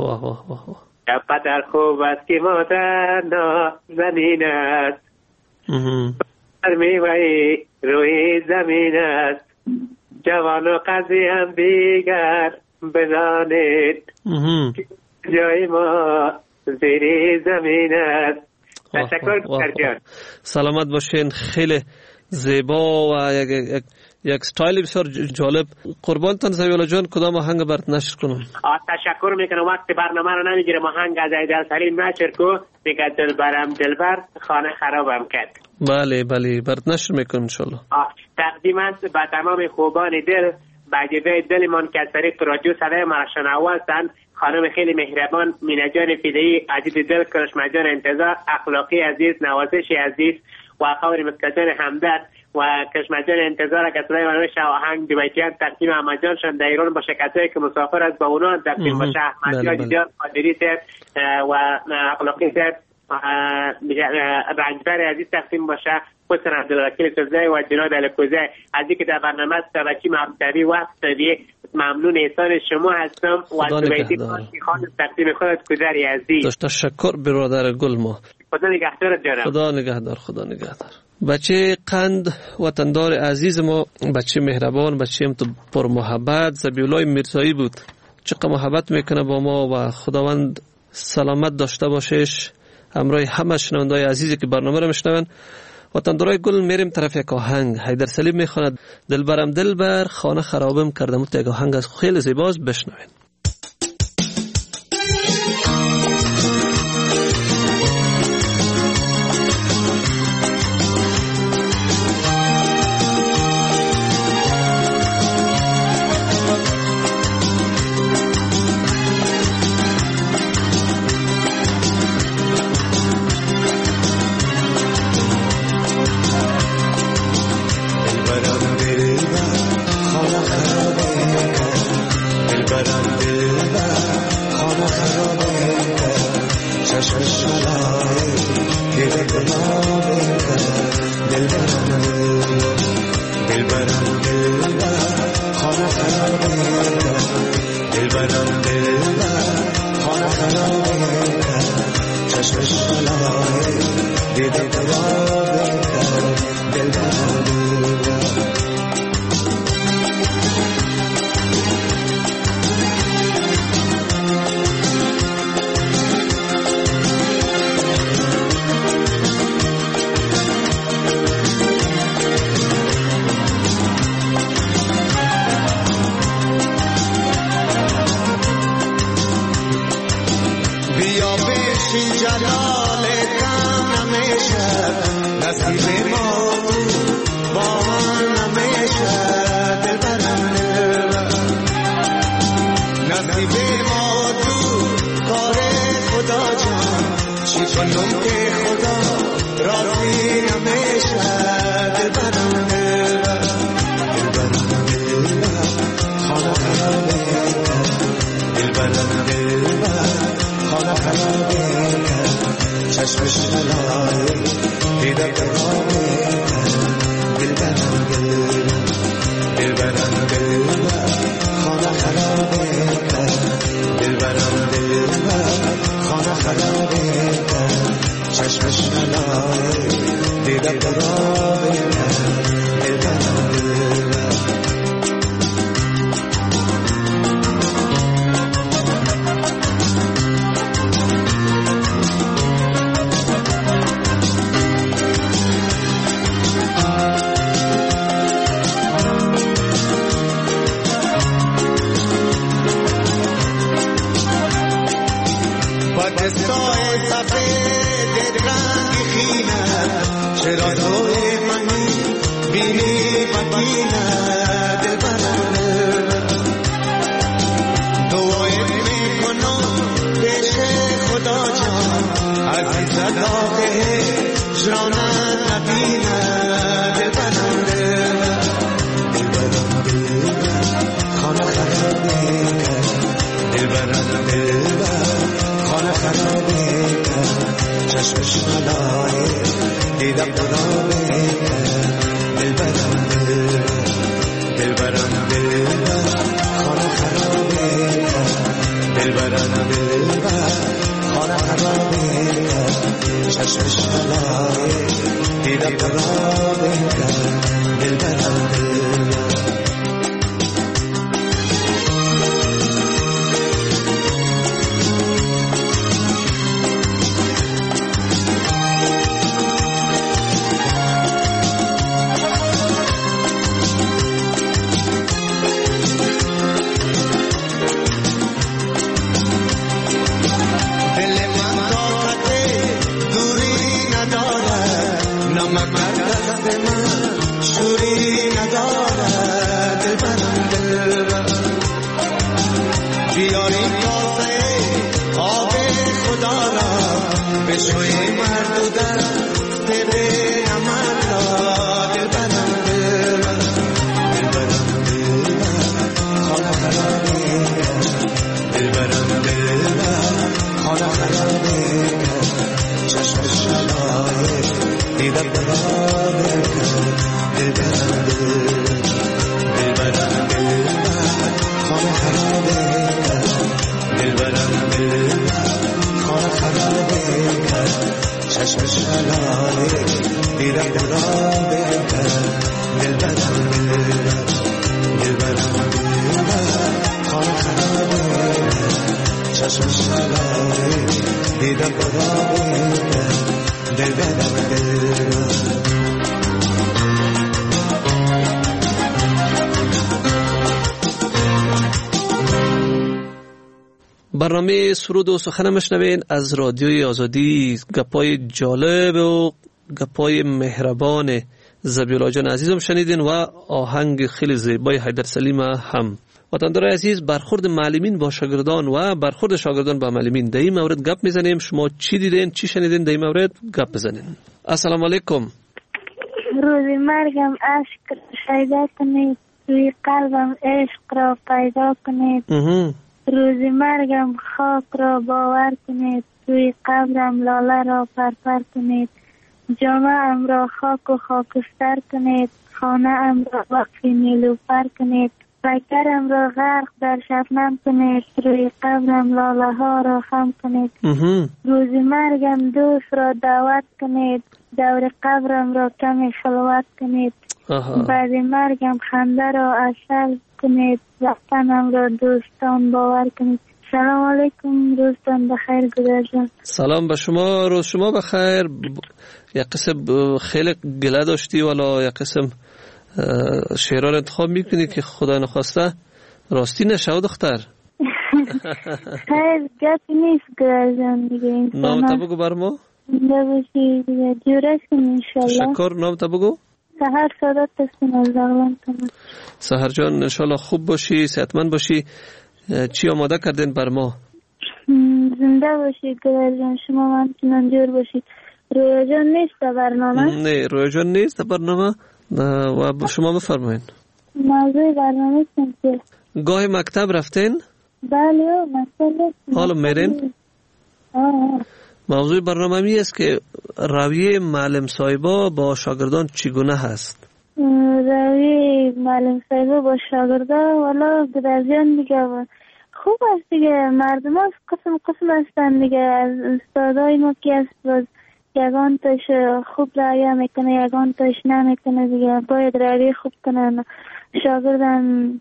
پدر خوب است که مادر نازنین است، میوه روی زمین است، جوان و قضی هم دیگر بدانید، جای ما زیر زمین است. تشکر جان. سلامت باشین. خیلی زیبا و یک استایل بسیار جالب. قربانتان زبیلا جان، کدام آهنگ برات نشر کنم؟ تشکر میکنم، وقت برنامه رو نمیگیرم. آهنگ از ایدر سلیم نشر کو، میگه دلبرم دلبر خانه خرابم کرد. بله برات نشر میکنم انشالله. تقدیم است به تمام خوبان دل، بجده دلمان که از طریق رادیو صدای مرا شنواتند. خانم خیلی مهربان، مینه جان فیدایی، عزیز دل، کرشمه جان انتظار، اخلاقی عزیز، نوازش عزیز و خاور مسکتان همدرد و کشمجان انتظار که صدای منوش آهنگ دویتیان تقدیم احمدجان شد در ایران با شرکت‌هایی که مسافر از با اونا تقدیم باشه. احمدجان دیدار قادری سر و اخلاقی سر رنجبر عزیز تقدیم باشه، حسن عبدالوکیل سوزه و جناد الکوزه. از اینکه در برنامه توجه مبتدی وقت دادی ممنون احسان شما هستم و دویتی خان تقدیم خودت کوزری عزیز. تشکر برادر گل. ما خدا نگهدار جانم. خدا نگهدار. بچه قند وطندار عزیز ما، بچه مهربان، بچه هم تو پر محبت، زبیولای میرزایی بود. چقدر محبت میکنه با ما و خداوند سلامت داشته باشش. همراه همه شنوندای عزیزی که برنامه رو میشنون. وطندارای گل میریم طرف یک آهنگ. حیدر سلیم میخواند دلبرم دلبر خانه خرابم کردم. یک آهنگ از خیلی زیباست، بشنوین. دلبرم دلبرم دلبر خانه خرابه کرد دلبرم دلبر خانه خرابه کرد چشمش نلای دیده قرابه کرد دلبرم دلبر چرا توی منی بینی مدینه دلبرم دعایت میکنم پیش خدا جان عزیز داغه هجرانت نبینه دلبرم دلبرم دلبر خانه خرابه کرد دلبرم دلبر خانه خرابه کرد چشمش ملایه دیدم قرابه کرد دلبرم دلبر دلبرم دلبر خانه خرابه کرد دلبرم دلبر خانه خرابه کرد چشمش ملایه دیدم قرابه کرد دلبرم دلبر برنامه سرود و سخن مشنوین از رادیوی آزادی. گپای جالب و گپای مهربان زبیولا جان عزیزم شنیدین و آهنگ خیلی زیبای حیدر سلیم هم. وطندار عزیز، برخورد معلمین با شاگردان و برخورد شاگردان با معلمین در این مورد گپ میزنیم. شما چی دیدین، چی شنیدین در این مورد گپ بزنین. السلام علیکم. روزی مرگم عشق شیدا کنید، توی قلبم عشق را پیدا کنید. روزی مرگم خاک را باور کنید، توی قبرم لاله را پرپر کنید. جامعه ام را خاک و خاکستر کنید، خانه ام را وقف نیلوفر کنید. پیکرم را غرق در شبنم کنید، روی قبرم لاله ها را خم کنید. روزی مرگم دوست را دعوت کنید، دور قبرم را کمی خلوت کنید. بعد مرگم خنده را عسل کنید، وطنم را دوستان باور کنید. سلام علیکم، روزتان بخیر گذاشتم. سلام به شما، روز شما بخیر. یک قسم خیلی گله داشتی ولی یک قسم شعران انتخاب میکنی که خدا نخواسته راستی نشود دختر. خیر گپی نیست گذاشتم دیگه. نام تا بگو بر ما. باشی جوره کنی انشالله. شکر. نام تا بگو. سهر سادات تستیم از داغلان کنم. سهر جان انشالله خوب باشی، صحتمند باشی. چی آماده کردین بر ما؟ زنده باشی گلر جان، شما همچنان جور باشید. رویا جان نیست در برنامه؟ نه رویا جان نیست در برنامه و شما بفرمایین. موضوع برنامه چیه؟ گاه مکتب رفتین؟ بله مکتب رفتین. حالا میرین؟ موضوع برنامه می است که رویه معلم صاحبا با شاگردان چگونه هست. روی معلم صاحب با شاگردا والا گرازیان دیگه خوب است دیگه. مردم ها قسم هستن دیگه. از استادای ما که است یگان تاش خوب رعایه میکنه، یگان تاش نمیکنه دیگه. باید رعایه خوب کنن. شاگردم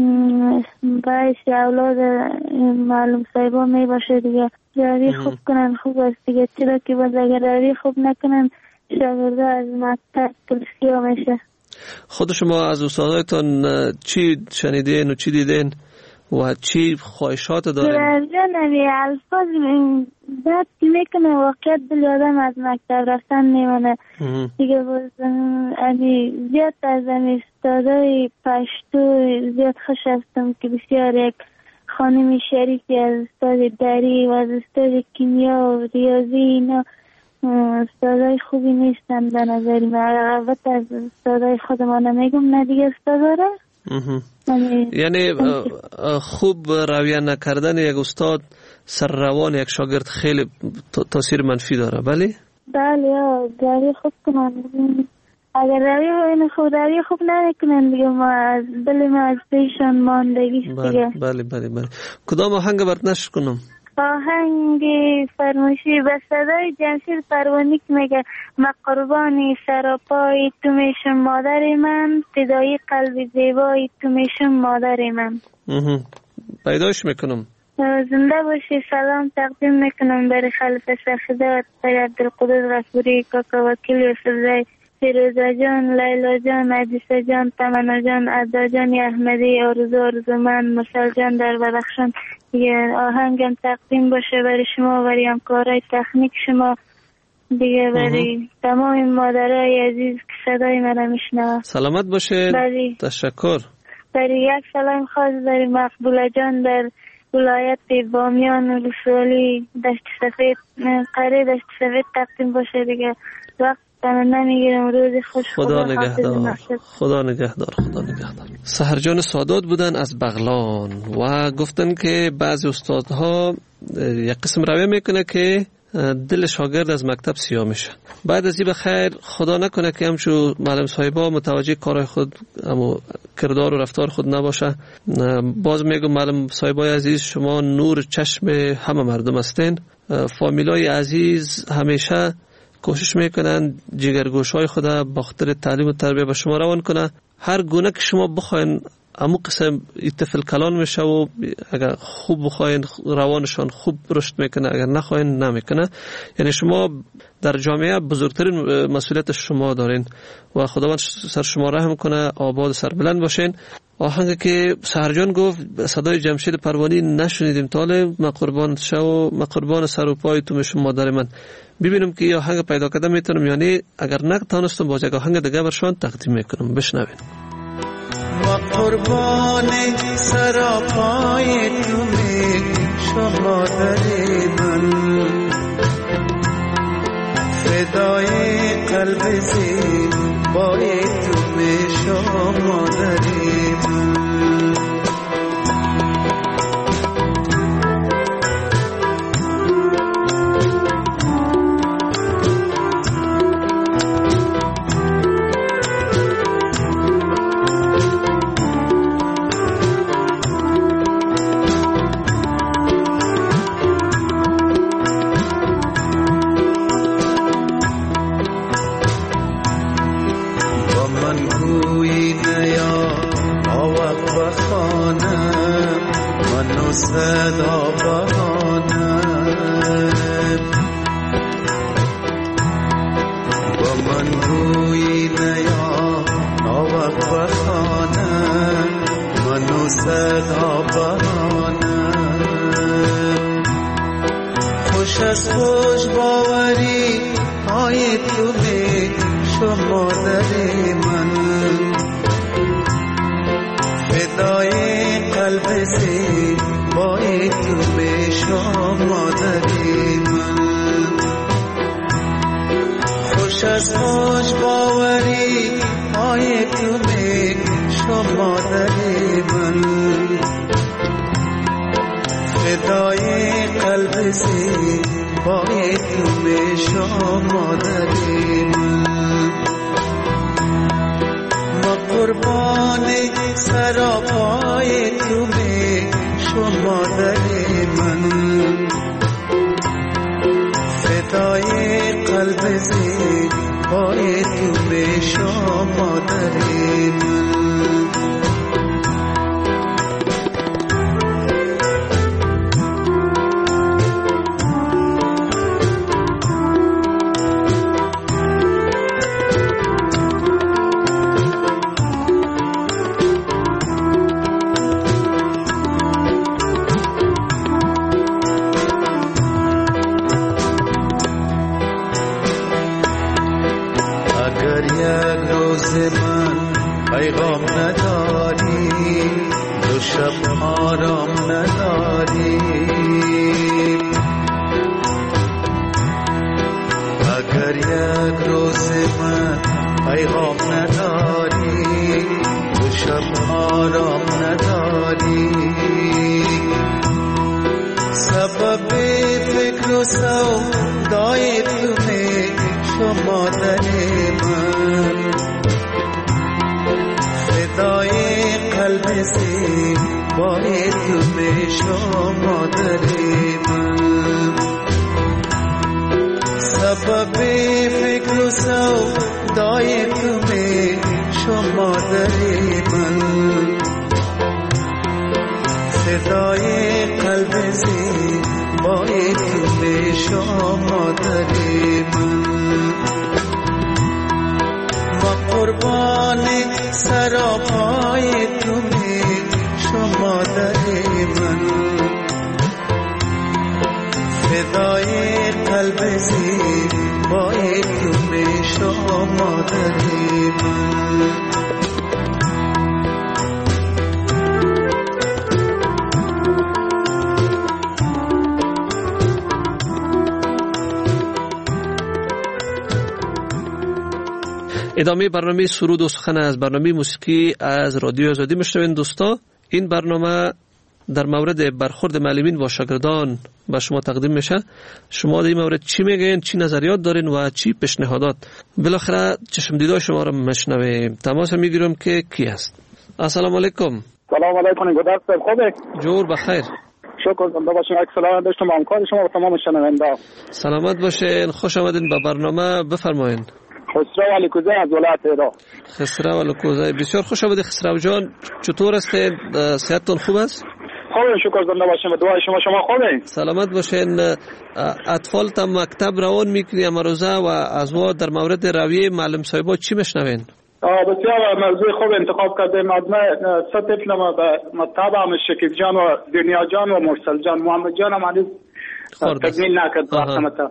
باعث اولاد معلم صاحبا می باشه دیگه. رعایه خوب کنن خوب است دیگه. چرا که باید اگر رعایه خوب نکنن شاگردا از مکتب کلسیا میشه. خود شما از استادایتان چی شنیدین و چی دیدین و چی خواهشات دارین؟ گرازیان همی الفاظ بد میکنه واقعیت دل آدم از مکتب رفتن نیمانه دیگه. باز زیاد از استادای پشتو زیاد خوش هستم که بسیار یک خانم شریفی از استاد دری و از استاد کیمیا و ریاضی اینا استادای خوبی نیستن به نظر من. البته از استادای خودمان نمیگم نه دیگه استاداره. یعنی خوب رویه نکردن یک استاد سر روان یک شاگرد خیلی تاثیر منفی داره. بله رویه خوب کنن. اگر رویه خوب نکنن دیگه ما از دل ما از پیشان ماندگی دیگه. بله کدام آهنگ برات نشر کنم؟ آهنگ فرمایشی به صدای جمشید پروانی که میگه من قربانی سراپای تو میشم مادر من، فدای قلب زیبای تو میشم مادر من. پیداش میکنم. زنده باشی. سلام تقدیم میکنم برای خلیفه سخدات برای عبدالقدس غفوری، کاکا وکیل یوسفزای، فیروزه جان، لیلا جان، عدیسه جان، تمنا جان، عدا جان احمدی، آرزومند، مسل جان در بدخشان. دیگه آهنگم تقدیم باشه برای شما، برای همکارای تکنیک شما دیگه، برای تمام مادرای عزیز که صدای من میشنوه. سلامت باشه. تشکر. برای یک سلام خاص برای مقبوله جان در ولایت بامیان و رسولی دشت سفید، قریه دشت سفید تقدیم باشه دیگه. وقت نمیگیرم. روز خوش. خدا نگهدار. سحرجان سادات بودن از بغلان و گفتن که بعضی استادها یک قسم رویه میکنه که دل شاگرد از مکتب سیاه میشه. بعد از این بخیر خدا نکنه که همچو معلم صاحبا متوجه کارهای خود اما کردار و رفتار خود نباشه. باز میگم معلم صاحبای عزیز شما نور چشم همه مردم هستین. فامیلای عزیز همیشه کوشش میکنن جگرگوشهای خود به خاطر تعلیم و تربیت به شما روان کنه. هر گونه که شما بخواین امو قسم طفل کلان میشه و اگر خوب بخواین روانشان خوب رشد میکنه، اگر نخواین نمیکنه. یعنی شما در جامعه بزرگترین مسئولیت شما دارین و خداوند سر شما رحم کنه. آباد سربلند باشین. آهنگ که سحرجان گفت صدای جمشید پروانی نشنیدیم تاله. من قربان سر و پای تو میشم مادر من. ببینم که یه آهنگ پیدا کردم میتونم، یعنی اگر نتونستم باز یک آهنگ دیگه برشان تقدیم میکنم. بشنوین. و قربان سر و پای تو میشم مادر من، فدای قلب زیبای تو میشم مادر من. صدا بهانم با من روی نیا ناوک بخانم منو صدا بهانم. خوش از خوش باوری های تو به شما در من، فدای قلب سی بای تو بشم مادری من. خوش از خوش باوری های تو بشم مادری من، فدای قلب سی بای تو بشم مادری من. قربان سراپای تو شو مادر من، فدای قلب زیبای تو شو مادر من. پیغام نداری دو شب آرام نداری، اگر یک روز من پیغام نداری دو شب آرام نداری، سبب فکر و سودای تو شو مادر من، فدای قلب زیبای تو شو مادر من، سبب فکر و سودای تو شو مادر من، فدای قلب زیبای تو شو مادر من. قربان سراپای تو شو مادر من، فدای قلب زیبای تو شو مادر من. ادامه برنامه سرود و سخن از برنامه موسیقی از رادیو آزادی میشنوین دوستا. این برنامه در مورد برخورد معلمین با شاگردان به شما تقدیم میشه. شما در این مورد چی میگین، چی نظریات دارین و چی پیشنهادات؟ بالاخره چشم دیدار شما رو میشنویم. تماس میگیرم که کی هست. السلام علیکم. سلام علیکم. گودرس خوبه؟ جور بخیر. شکر زنده باشین. اکسلام داشتم با همکار شما و تمام شنونده. سلامت باشین. خوش آمدین به برنامه. بفرمایین. خسرو علوکوزی از ولایت ایران. خسرو علوکوزی، بسیار خوش آمدید خسرو جان. چطور هستید؟ صحتتون خوب است؟ خوبه، شکر زنده باشین. به دعای شما خوبه؟ سلامت باشین. اطفال تا مکتب روان میکنی امروزه و از وا در مورد رویه معلم صاحبا چی میشنوین؟ بسیار موضوع خوب انتخاب کردیم. سه طفل ما به مطابع شکیب جان و دنیا جان و مرسل جان. محمد جان هم علیز تکمیل نکرد وقتمتا.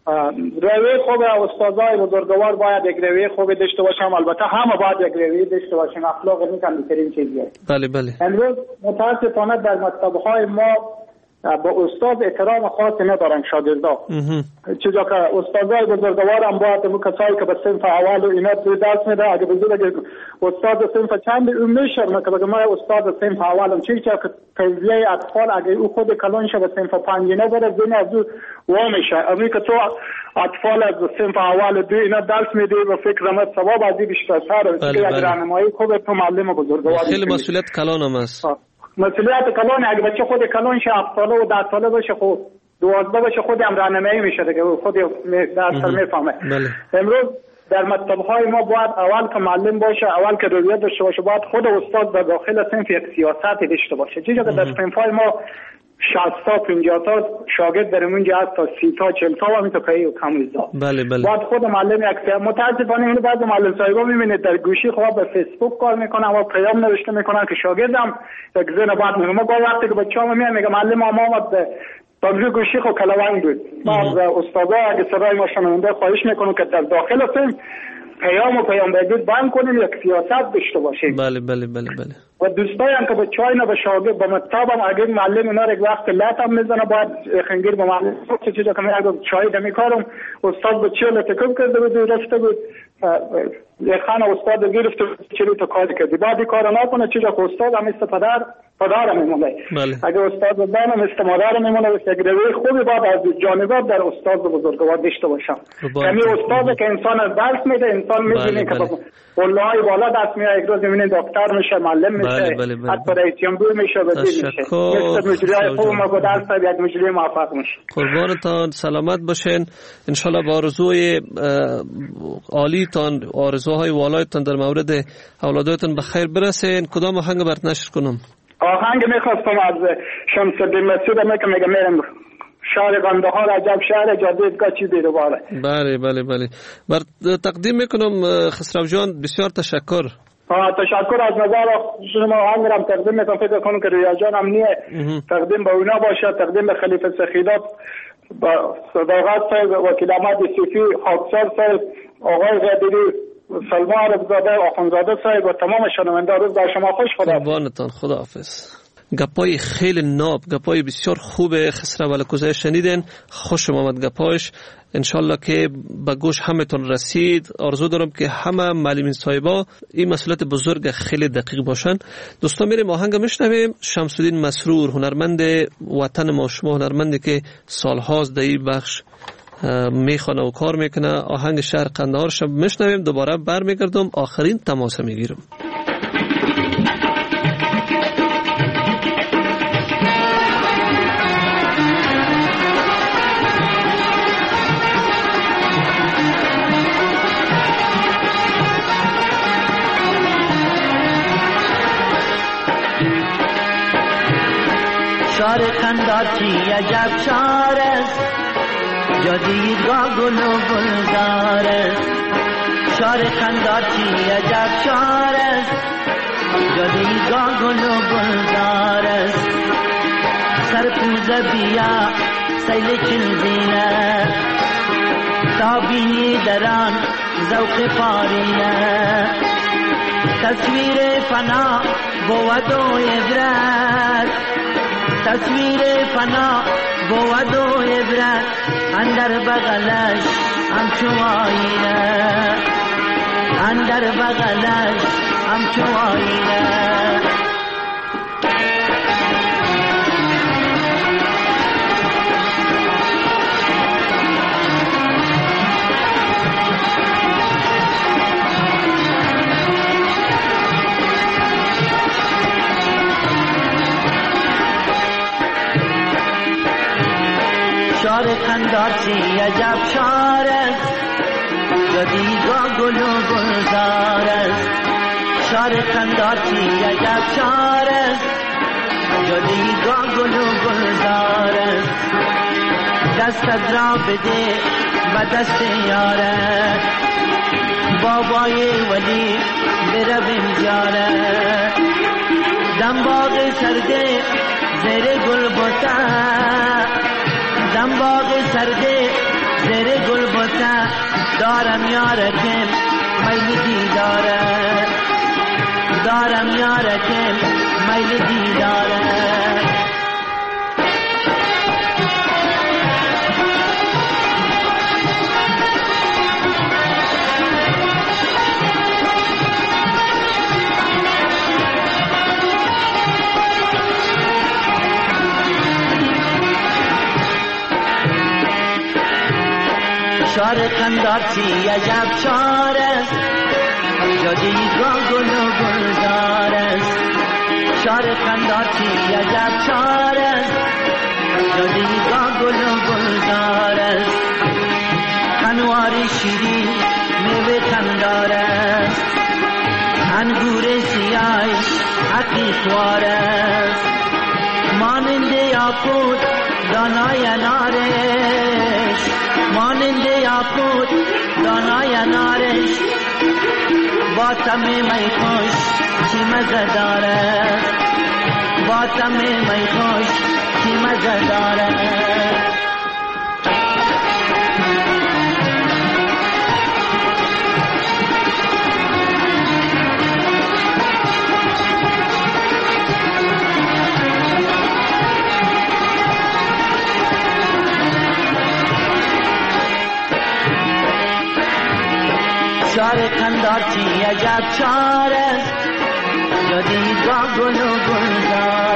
روی خوب استادای بزرگوار باید یک روی خوب داشته باشم، البته همه باید یک روی داشته باشیم. اخلاق نیکن بهترین چیزیه. بله بله. امروز متاسفانه در مکتب‌های ما با استاد احترام خاصی ندارن شاگردا. چیزا که استادای بزرگوار هم باید به کسایی که به صنف اول و اینا درس میده، اگه بزرگ استاد صنف چند اون میشرمه که بگه ما استاد صنف اولم، چیزی که تربیه اطفال اگه او خود کلان شه به صنف پنجینه بره زین از او میشه. امی که تو اطفال از صنف اول دو اینا درس میده و فکر ما ثواب از این بیشتر که یک راهنمایی خوبه تو معلم بزرگوار. خیلی مسئولیت کلان هم است. مسئولیت کلان اگه بچه خود کلان شه 7 ساله و 10 ساله باشه خود 12 باشه خود هم راهنمایی میشه دیگه، خود درس میفهمه. امروز در مکتب‌های ما باید اول که معلم باشه، اول که رویه داشته باشه، باید خود استاد در داخل صنف یک سیاستی داشته باشه. چیزی که در صنف‌های ما 60 تا 50 تا شاگرد در اونجا هست تا 30 تا 40 تا هم تا کاملیزا. بله بله. باید خود معلم یک متاسفانه اینو بعضی معلم صاحبا میبینید در گوشی خود به فیسبوک کار میکنن و پیام نوشته میکنن که شاگردم یک زن بعد میگه ما وقتی که بچه‌ها میگه معلم ما اومد تا گوشی خو کلوان بود. بعض استادا اگه صدای ما شنونده خواهش میکنم که در داخل صنف پیام بدید بند کنیم، یک سیاست داشته باشیم. بله بله بله بله. و دوستایی هم که به چای نه به شاگرد به مطابم اگر معلم اینا یک وقت لطم میزنه باید خنگیر به معلم چه چیزا که من چای دمی کارم استاد به چه لطکم کرده بود رفته بود یک خانه استاد گرفت چلی تو کار کردی بعد کار نکنه چیزا که استاد هم است پدر پدر میمونه. اگه استاد بودم استمادر میمونه و یک روی خوبی باید از جانبات در استاد بزرگوار داشته باشم. کمی استاد که انسان درس میده، انسان میدونه که والله بالا دست میاد، یک روز میبینید دکتر میشه، معلم میشه، حتی رئیس جمهور میشه، وزیر میشه. مثل مجریای خوب ما درس داد یک مجری موفق میشه. قربانتان، سلامت باشین. ان شاء الله با آرزوی عالیتان، آرزوهای والایتان در مورد اولادتان به خیر برسین. کدام آهنگ برات نشر کنم؟ آهنگ میخواستم از شمس الدین مسعود میگم میرم شهر قندهار عجب شهر جاده چی بیروباره. بله بله بله. بر تقدیم میکنم خسرو جان، بسیار تشکر. تشکر از نظر شما. آهنگ را تقدیم میکنم، فکر کنم که رویا جان امنیه تقدیم به اونا باشه، تقدیم به خلیفه سخیدات، با صداقت صاحب، وکیل احمد صوفی، خاکسار صاحب، آقای غدیری، سلمان عربزاده، آخوندزاده صاحب و تمام شنونده. روز بر شما خوش. خدا قربانتان، خداحافظ. گپای خیلی ناب، گپای بسیار خوب خسرو ولکوزی شنیدین. خوش آمد گپایش. انشالله که به گوش همتون رسید. آرزو دارم که همه معلمین صاحبا این مسئولیت بزرگ خیلی دقیق باشن. دوستان میریم آهنگ میشنویم. شمس الدین مسرور، هنرمند وطن ما شما، هنرمندی که سالهاست در این بخش میخوانه و کار میکنه. آهنگ شهر قندهار شب میشنویم، دوباره برمیگردم آخرین تماس میگیرم. شهر قندهار چی عجب شهر است، جا دیدگاه گل و گلزار است. شهر قندهار چی عجب شهر است، جا دیدگاه گل و گلزار است. سرپوزه بیا سیل چلزینه، تا بینی دران ذوق پارینه. تصویر فنا بود و عبرت، تصویر فنا بود و عبرت. اندر بغلش همچو آینه، اندر بغلش همچو آینه. شهر قندهار چی عجب شهر است، جا دیدگاه گل و گلزار است. شهر قندهار چی عجب شهر است، جا دیدگاه گل و گلزار است. دستت را بده به دست یاره، بابای ولی برویم زیاره. دم باغ سرده زیر گل بوته، دم باغ سرده زیر گل بوته. دارم یارکم میل دیداره، دارم یارکم میل دیداره. شهر قندهار چی عجب شهر است، جا دیدگاه گل و گلزار است. شهر قندهار چی عجب شهر است، جا دیدگاه گل و گلزار است. قنواری شیرین میوه قندهار است، انگور سیاه حقیقوار است. مانند یاقوت دانای نارش، مانند یاقوت دانای نارش. با تم می خوش چی مزه داره، با تم می خوش چی مزه داره. شهر قندهار چی عجب شهر است، جا دیدگاه گل و گلزار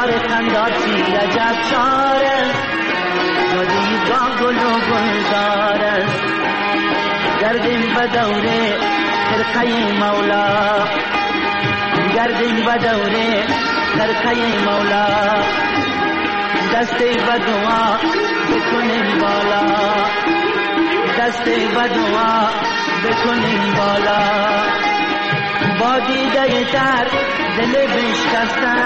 شار خنداتی عجب شار است دیدگاه گل و گلزار است گردیم به دوره خرقه مولا گردیم به دوره خرقه مولا دستی به دعا بکنیم بالا دستی به دعا بکنیم بالا با دیده تر دل بشکسته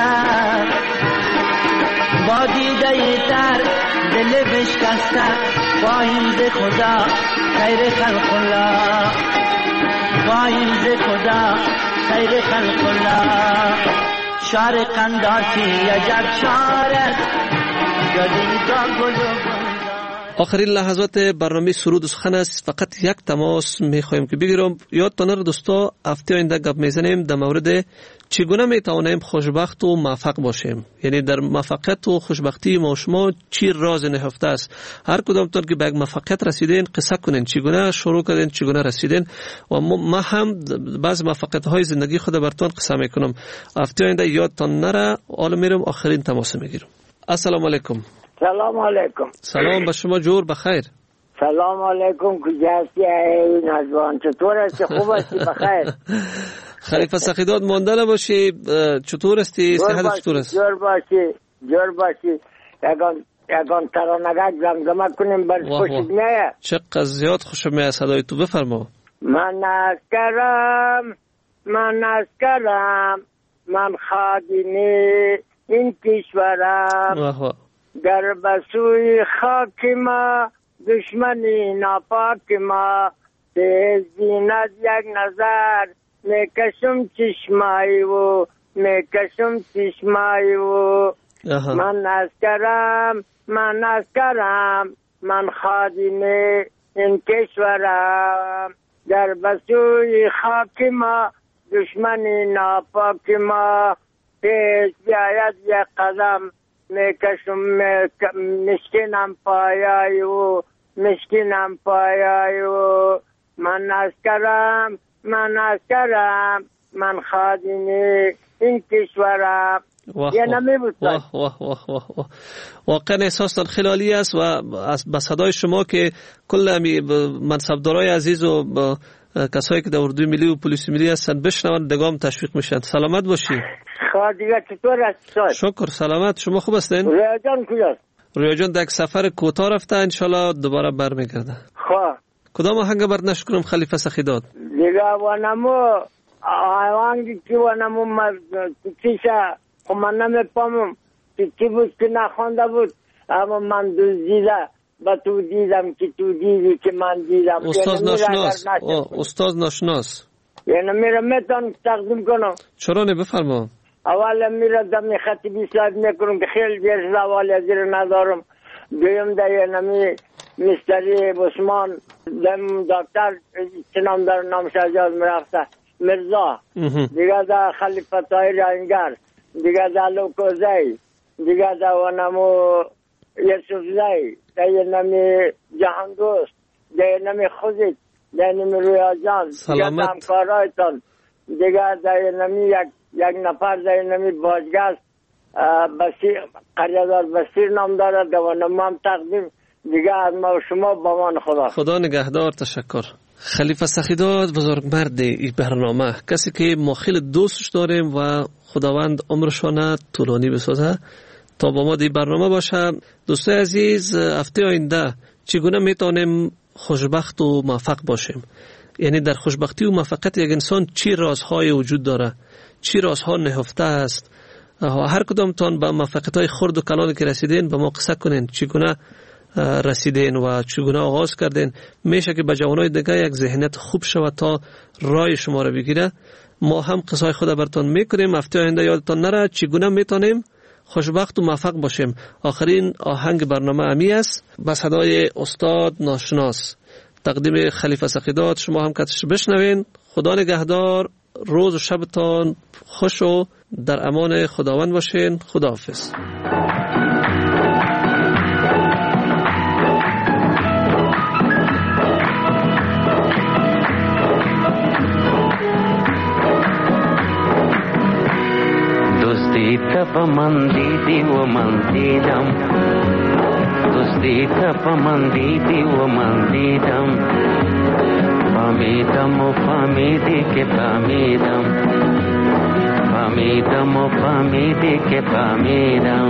با دیده تر دل بشکسته خواهیم ز خدا خیر خلق الله خواهیم ز خدا خیر خلق الله شار قنداتی عجب شار است جدیدا گل و آخرین لحظات برنامه سرود و سخن است. فقط یک تماس میخوایم که بگیرم. یادتان نره دوستا هفته آینده گپ میزنیم در مورد چگونه میتوانیم خوشبخت و موفق باشیم. یعنی در موفقیت و خوشبختی ما شما چی راز نهفته است. هر کدامتون که به یک موفقیت رسیدین قصه کنین چگونه شروع کردین چگونه رسیدین و ما هم بعض موفقیت های زندگی خود براتون قصه میکنم. هفته آینده یادتان نره. حالا میرم آخرین تماس میگیرم. السلام علیکم. سلام علیکم. سلام به شما جور بخیر. سلام علیکم. کجا هستی ای نجوان؟ چطور هستی؟ خوب هستی؟ بخیر. خلیفه سخیداد مانده نباشی. چطور هستی؟ صحت چطور است؟ جور باشی. یکان ترانگک زمزمه کنیم برش خوشت میایه؟ چقدر زیاد خوشم میایه صدای تو. بفرما. من اسکرم من خادمی این کشورم در بسوی خاک ما دشمنی ناپاک ما تیز بینت یک نظر میکشم چشمایی و من اسکرم من خادم این کشورم در بسوی خاک ما دشمنی ناپاک ما تیز بیاید یک قدم میکشم مشکینم پایای و من اسکرم من خادمی این کشورم. یه نمی بود. واقعا احساستان خیلی است و با صدای شما که کل منصبدارای عزیز و کسایی که در اردوی ملی و پلیس ملی هستن بشنون دگام تشویق میشن. سلامت باشی. دیگه چطور هست؟ شکر سلامت. شما خوب هستین؟ رویا جان کجاست؟ رویا جان در یک سفر کوتاه رفته انشالله دوباره برمیگرده. کدام آهنگ برات نشر کنم خلیفه سخیداد؟ دیگه وانمو آهنگی که وانمو چیشه من نمیفهمم چی بود که نخوانده بود اما من دزدیده با تو دیدم که تو دیدی که من دیدم. استاد ناشناس یعنی میره میتون تقدیم کنم. چرا نه بفرما. اول میره دمی خطیبی صاحب میکنم که خیلی بیرش زوال ازیر ندارم. دویم ده نمی مستری بسمان دم دکتر چنام در نام شجاز میرفته مرزا دیگه ده خلیفه طاهر انگر دیگه ده لوکوزی دیگه ده ونمو یسوف زی ده نمی جهان دوست ده نمی خوزید ده نمی رویا جان دیگه ده همکارایتان دیگه ده نمی یک نفر ده نمی باجگست قریادار بسیر نام دارد ده ونمو هم تقدیم دیگه از ما شما با من خدا نگهدار. تشکر. خلیفه سخیداد بزرگمرد این برنامه، کسی که ما خیلی دوستش داریم و خداوند عمرشان طولانی بسازه تا با ما این برنامه باشه. دوستای عزیز، هفته آینده چگونه میتونیم خوشبخت و موفق باشیم؟ یعنی در خوشبختی و موفقیت یک انسان چی رازهای وجود داره، چی رازها نهفته است. هر کدامتان با موفقیت‌های خرد و کلانی که رسیدین به ما قصه کنین چگونه رسیدین و چگونه آغاز کردین. میشه که به جوانای دیگه یک ذهنیت خوب شود تا رای شما رو بگیره. ما هم قصای خود براتون میکنیم. هفته آینده یادتان نره چگونه میتونیم خوشبخت و موفق باشیم. آخرین آهنگ برنامه امی است با صدای استاد ناشناس، تقدیم خلیفه سخیداد. شما هم کتش بشنوین. خدا نگهدار. روز و شبتان خوش و در امان خداوند باشین. خداحافظ. تب من دیدی و من دیدم دوستی تب من دیدی و من دیدم فهمیدم و فهمیدی که فهمیدم فهمیدم و فهمیدی که فهمیدم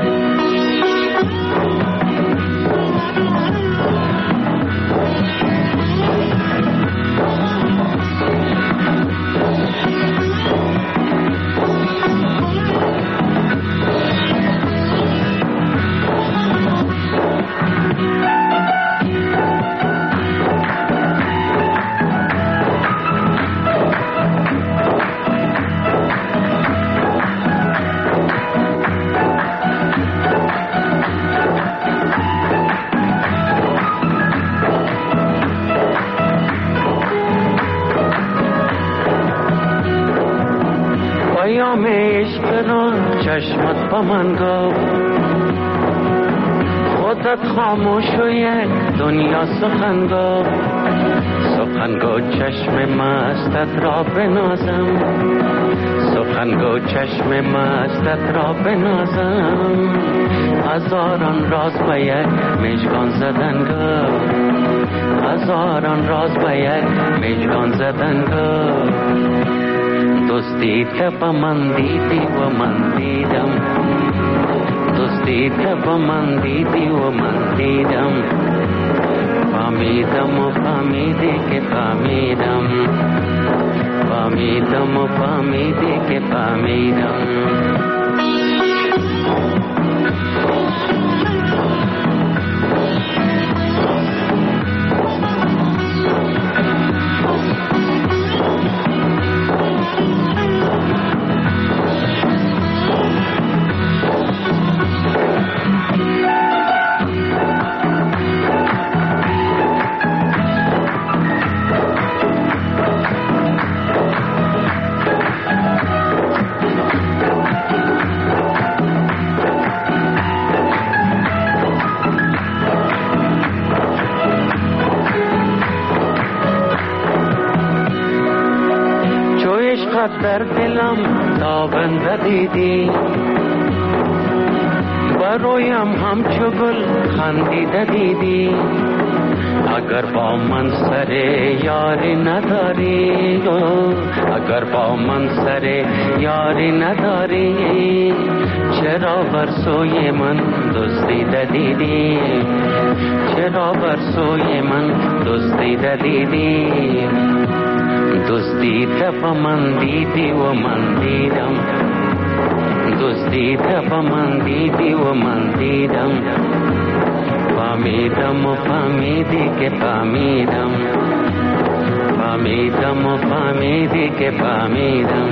پیام عشق را چشمت با من گفت خودت خاموش و یک دنیا سخن گفت سخن گو چشم مستت را بنازم سخن گو چشم مستت را بنازم هزاران راز به یک مژگان زدن گفت هزاران راز به یک مژگان زدن گفت دوستی تب من دیدی و من دیدم دوستی تب من دیدی و من دیدم فهمیدم و فهمیدی که فهمیدم فهمیدم و فهمیدی که فهمیدم در دلم تابنده دیدی برویم همچو گل خندیده دیدی اگر با من سر یاری نداری اگر با من سر یاری نداری چرا بر سوی من دزدیده دیدی چرا بر سوی من دزدیده دیدی دوستی تب من دیدی و من دیدم دوستی تب من دیدی و من دیدم فهمیدم و فهمیدی که فهمیدم فهمیدم و فهمیدی که فهمیدم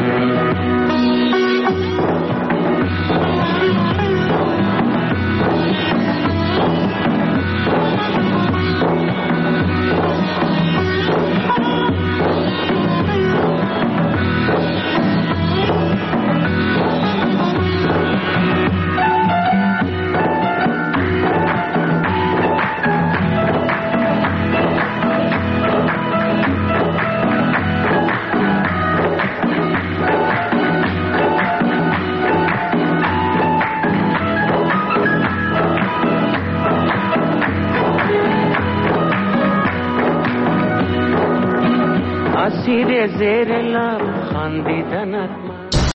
اسیر زیر لب خندیدنت